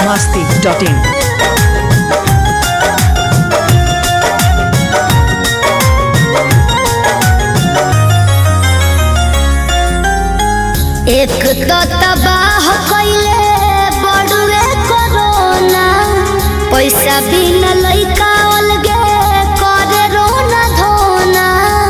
biharmasti.in एक तो तबाह कइले बड़ुए कोरोना, पैसा बिना लइका अलगे करे रोना धोना।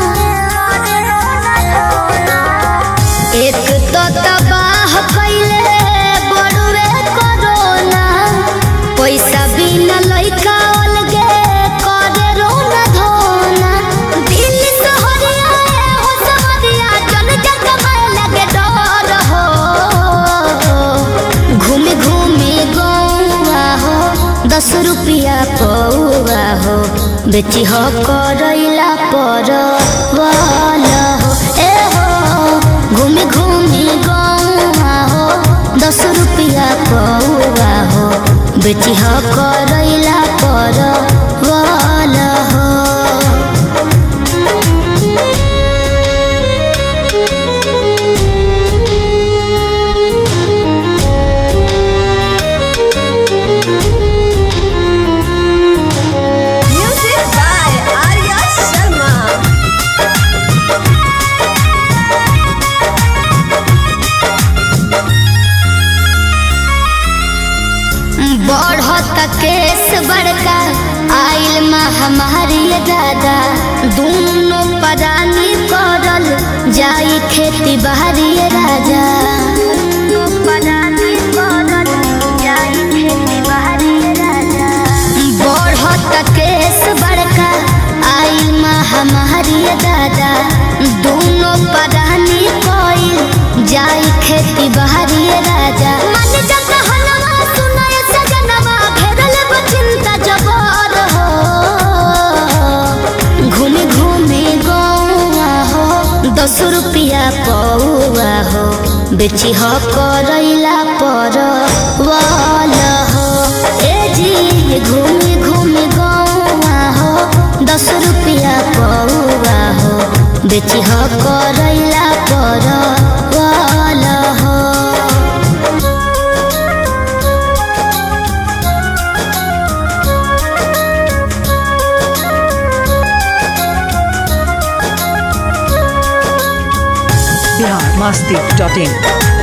एक तो तबाह कइले बड़ुए कोरोना, पैसा बिना लइका अलगे करे रोना धोना। दिल सहरिया हो सहरिया जन जग में लगे डर हो, घूमे घूमे गौआ हो 10 रुपया पौआ हो, बेची हो करैला पर वाला हो। ए हो घूमे घूमे गौआ हो 10 रुपया पौआ हो, बेची हो करैला पर वाला हो। बढ़त केस बड़का आइल महामारी दादा, दोनों परानी करल जाई खेती बाहरी राजा। बढ़त केस बड़का आइल महामारी दादा, दोनों परानी कइल जाई खेती बाहरी राजा। मन जग हलवा सुनाय सजनवा घेरल बचिंता जबर हो, घूमे घूमे गौआ हो 10 रुपया पौआ हो, बेची हो करैला पर वाला हो। ए जी घूमे घूमे गौआ हो 10 रुपया पौआ हो, बेची हो करैला पर वाला हो। biharmasti.in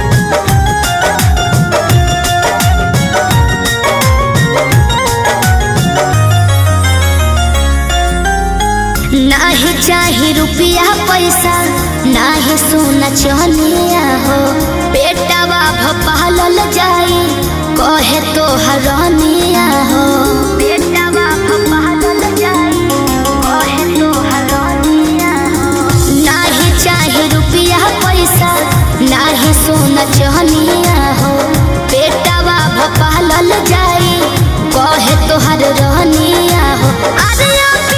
नाही चाही रुपया पैसा, नाही सोना चनिया हो, पेटवा भपालल जाई कहे तो हरनिया हो। पेटवा भपालल जाई कहे तो हरनिया हो। नाही चाही रुपया पैसा, नाही सोना चनिया हो, पेटवा भपालल जाई कहे तो हरनिया हो। अरे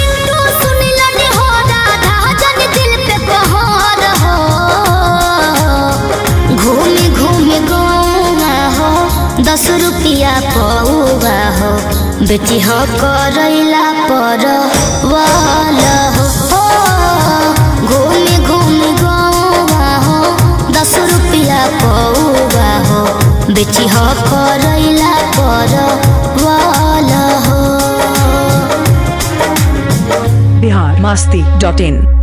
घूमे घूमे गौआ हो 10 रुपया पौआ हो, बेची हो करैला पर वाला हो। घूमे घूमे गौआ हो 10 रुपया पौआ हो, बेची हो करैला पर वाला हो। biharmasti.in